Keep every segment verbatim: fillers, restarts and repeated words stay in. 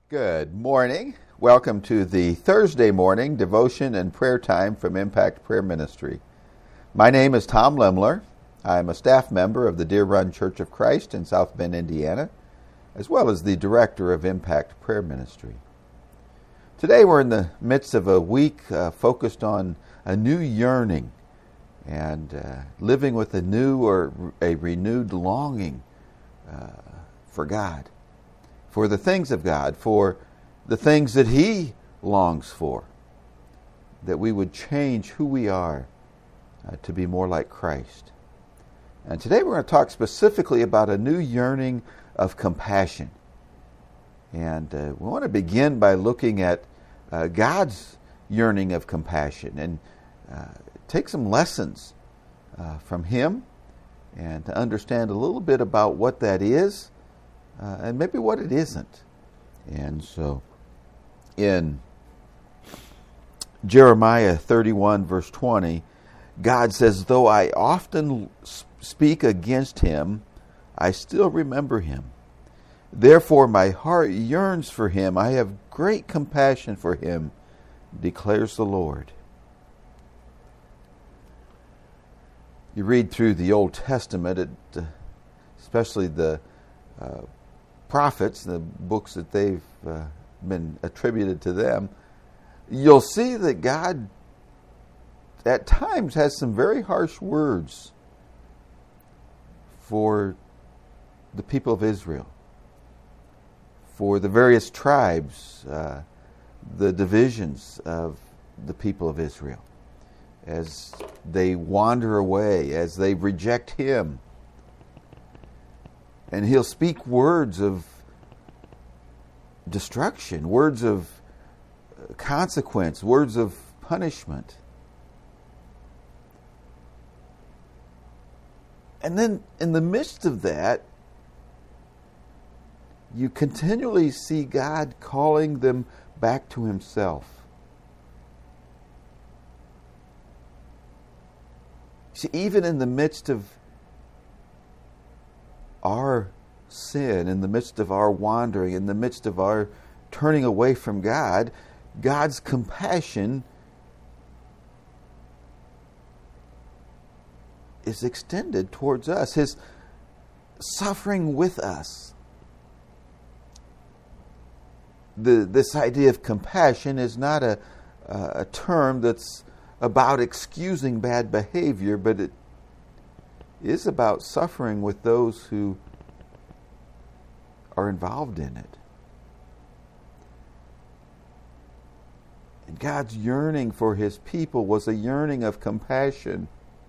Good morning. Welcome to the Thursday morning devotion and prayer time from Impact Prayer Ministry. My name is Tom Lemler. I'm a staff member of the Deer Run Church of Christ in South Bend, Indiana, as well as the director of Impact Prayer Ministry. Today we're in the midst of a week uh, focused on a new yearning and uh, living with a new or a renewed longing uh, for God. For the things of God, for the things that He longs for, that we would change who we are uh, to be more like Christ. And today we're going to talk specifically about a new yearning of compassion. And uh, we want to begin by looking at uh, God's yearning of compassion and uh, take some lessons uh, from Him and to understand a little bit about what that is. Uh, and maybe what it isn't. And so in Jeremiah thirty-one verse twenty, God says, "Though I often speak against him, I still remember him. Therefore my heart yearns for him. I have great compassion for him, declares the Lord." You read through the Old Testament, it, uh, especially the uh, prophets, the books that they've uh, been attributed to them, you'll see that God at times has some very harsh words for the people of Israel, for the various tribes, uh, the divisions of the people of Israel, as they wander away, as they reject Him. And He'll speak words of destruction, words of consequence, words of punishment. And then in the midst of that, you continually see God calling them back to Himself. See, even in the midst of our sin, in the midst of our wandering, in the midst of our turning away from God, God's compassion is extended towards us, His suffering with us. The, this idea of compassion is not a, a term that's about excusing bad behavior, but it is about suffering with those who are involved in it. And God's yearning for His people was a yearning of compassion.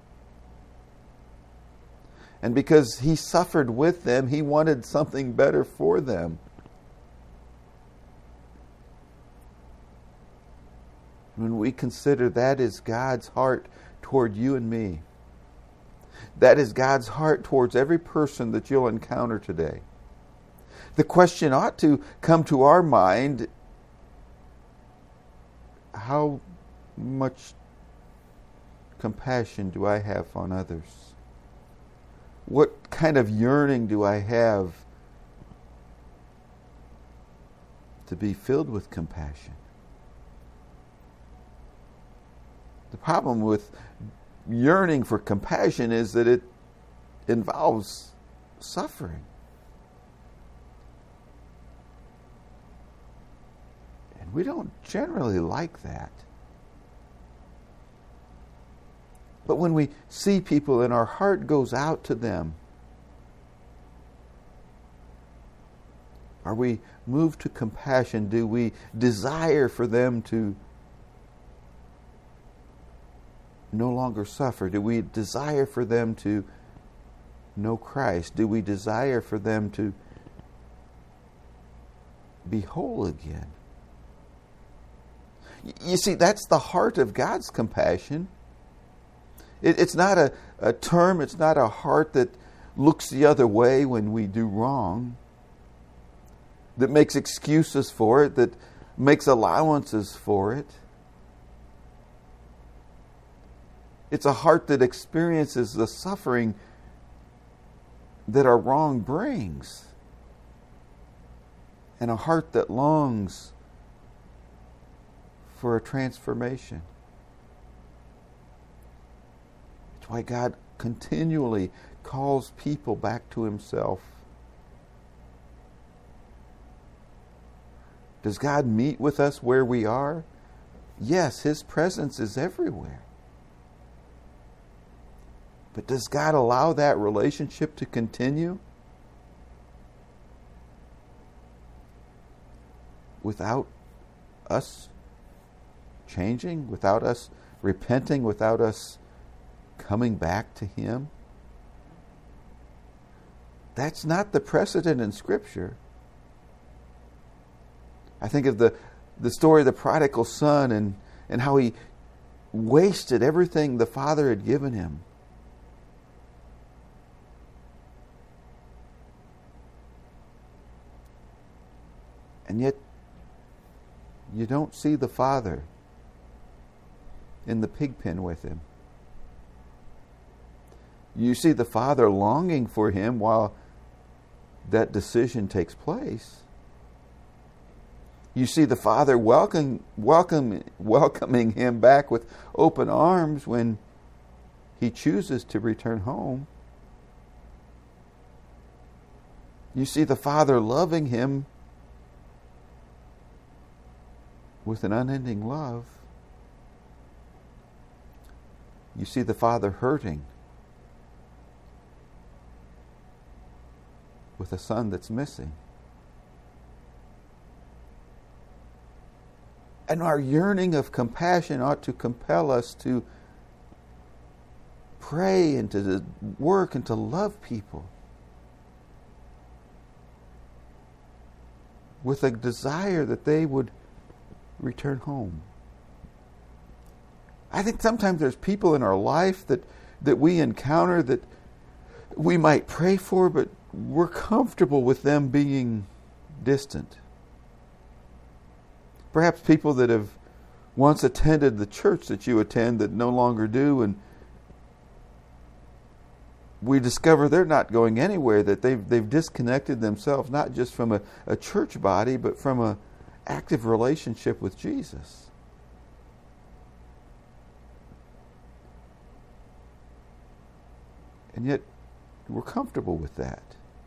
And because He suffered with them, He wanted something better for them. When we consider that is God's heart toward you and me, that is God's heart towards every person that you'll encounter today. The question ought to come to our mind, how much compassion do I have on others? What kind of yearning do I have to be filled with compassion? The problem with yearning for compassion is that it involves suffering. And we don't generally like that. But when we see people and our heart goes out to them, are we moved to compassion? Do we desire for them to no longer suffer? Do we desire for them to know Christ? Do we desire for them to be whole again? You see, that's the heart of God's compassion. It, it's not a, a term, it's not a heart that looks the other way when we do wrong, that makes excuses for it, that makes allowances for it. It's a heart that experiences the suffering that our wrong brings. and a heart that longs for a transformation. That's why God continually calls people back to himself. Does God meet with us where we are? Yes, his presence is everywhere. But does God allow that relationship to continue without us changing, without us repenting, without us coming back to him? That's not the precedent in Scripture. I think of the, the story of the prodigal son and, and how he wasted everything the father had given him. And yet, you don't see the father in the pig pen with him. You see the father longing for him while that decision takes place. You see the father welcome, welcome, welcoming him back with open arms when he chooses to return home. You see the father loving him with an unending love. You see the father hurting with a son that's missing. And our yearning of compassion ought to compel us to pray and to work and to love people with a desire that they would return home. I think sometimes there's people in our life that, that we encounter that we might pray for, but we're comfortable with them being distant. Perhaps people that have once attended the church that you attend that no longer do, and we discover they're not going anywhere, that they've they've disconnected themselves not just from a, a church body, but from an active relationship with Jesus. And yet, we're comfortable with that.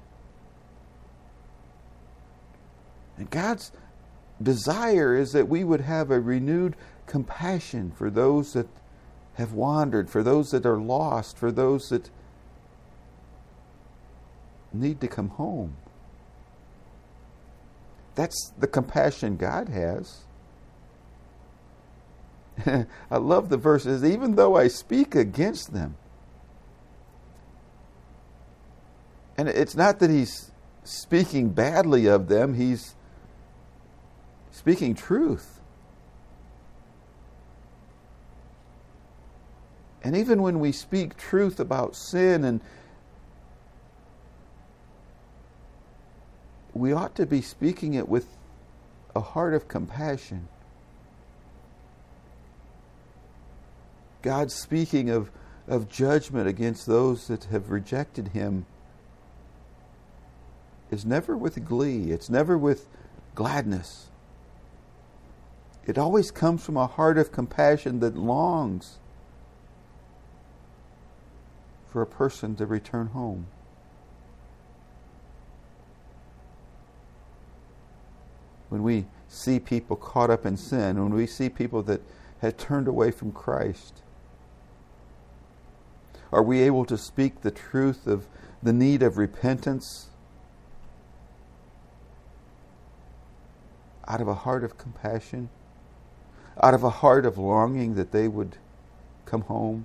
And God's desire is that we would have a renewed compassion for those that have wandered, for those that are lost, for those that need to come home. That's the compassion God has. I love the verses. Even though I speak against them. And it's not that he's speaking badly of them. He's speaking truth. And even when we speak truth about sin, and we ought to be speaking it with a heart of compassion. God speaking of, of judgment against those that have rejected him is never with glee. It's never with gladness. It always comes from a heart of compassion that longs for a person to return home. When we see people caught up in sin, when we see people that have turned away from Christ, are we able to speak the truth of the need of repentance out of a heart of compassion? Out of a heart of longing that they would come home?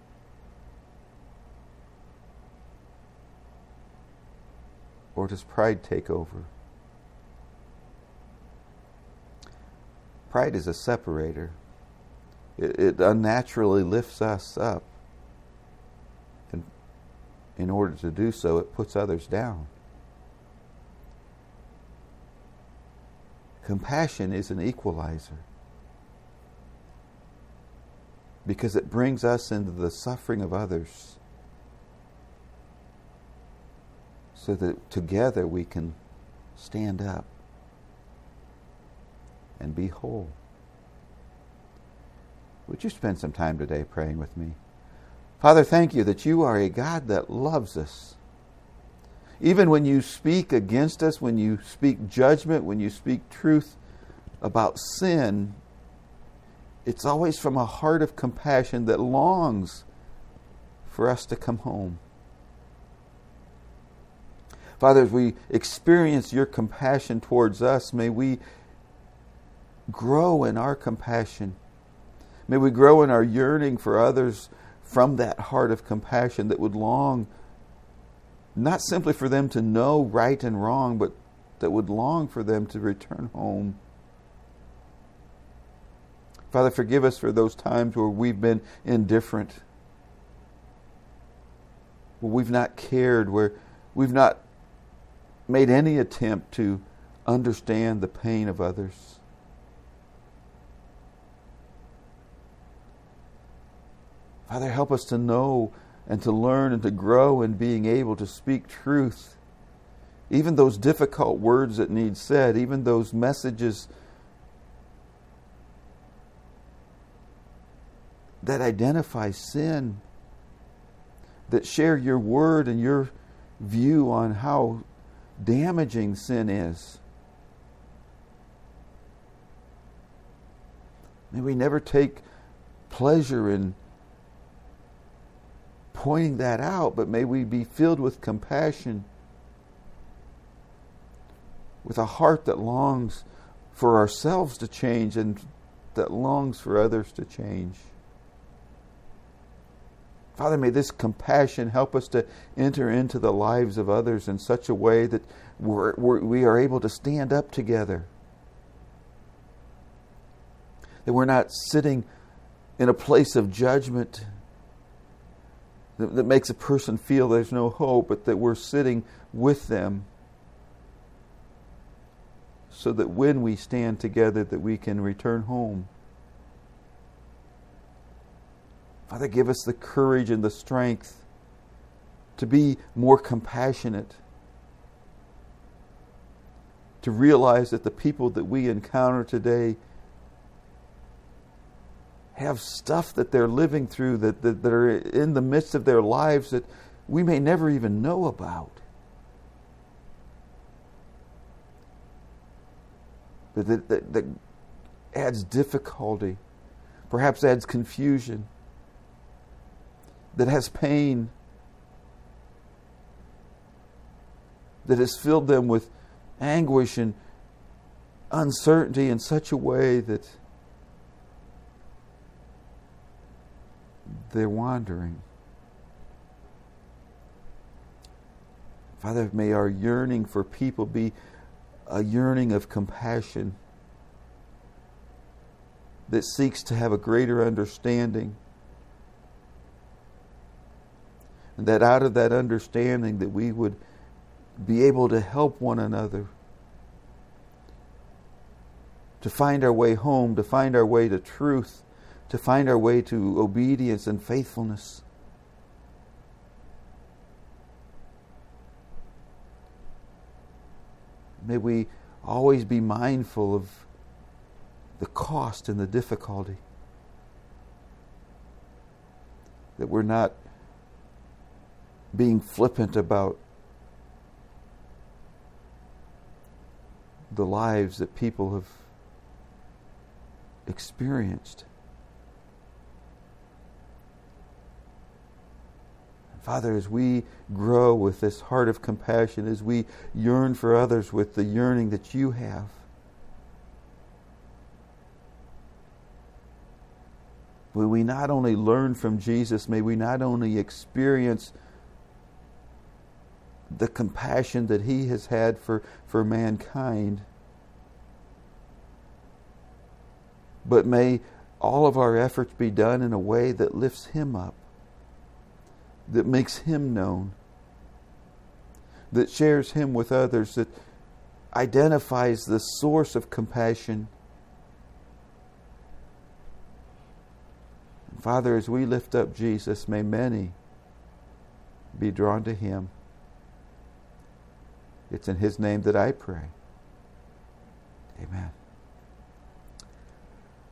Or does pride take over? Pride is a separator. It, it unnaturally lifts us up. And in order to do so, it puts others down. Compassion is an equalizer, because it brings us into the suffering of others so that together we can stand up and be whole. Would you spend some time today praying with me? Father, thank you that you are a God that loves us. Even when you speak against us, when you speak judgment, when you speak truth about sin, it's always from a heart of compassion that longs for us to come home. Father, as we experience your compassion towards us, may we grow in our compassion. May we grow in our yearning for others from that heart of compassion that would long not simply for them to know right and wrong, but that would long for them to return home. Father, forgive us for those times where we've been indifferent, where we've not cared, where we've not made any attempt to understand the pain of others. Father, help us to know and to learn and to grow in being able to speak truth. Even those difficult words that need said, even those messages that identify sin, that share your word and your view on how damaging sin is. May we never take pleasure in pointing that out, but may we be filled with compassion, with a heart that longs for ourselves to change and that longs for others to change. Father, may this compassion help us to enter into the lives of others in such a way that we're, we're, we are able to stand up together. That we're not sitting in a place of judgment that, that makes a person feel there's no hope, but that we're sitting with them so that when we stand together that we can return home. Father, give us the courage and the strength to be more compassionate, to realize that the people that we encounter today have stuff that they're living through, that, that, that are in the midst of their lives that we may never even know about. But that, that, that adds difficulty, perhaps adds confusion, that has pain, that has filled them with anguish and uncertainty in such a way that they're wandering. Father, may our yearning for people be a yearning of compassion that seeks to have a greater understanding. And that out of that understanding that we would be able to help one another, to find our way home, to find our way to truth, to find our way to obedience and faithfulness. May we always be mindful of the cost and the difficulty. That we're not being flippant about the lives that people have experienced. Father, as we grow with this heart of compassion, as we yearn for others with the yearning that you have, may we not only learn from Jesus, may we not only experience the compassion that he has had for, for mankind, but may all of our efforts be done in a way that lifts him up, that makes him known, that shares him with others, that identifies the source of compassion. Father, as we lift up Jesus, may many be drawn to him. It's in his name that I pray. Amen.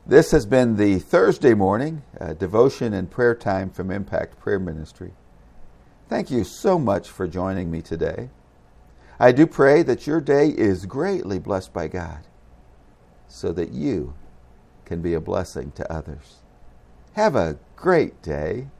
This has been the Thursday morning uh, devotion and prayer time from Impact Prayer Ministry. Thank you so much for joining me today. I do pray that your day is greatly blessed by God so that you can be a blessing to others. Have a great day.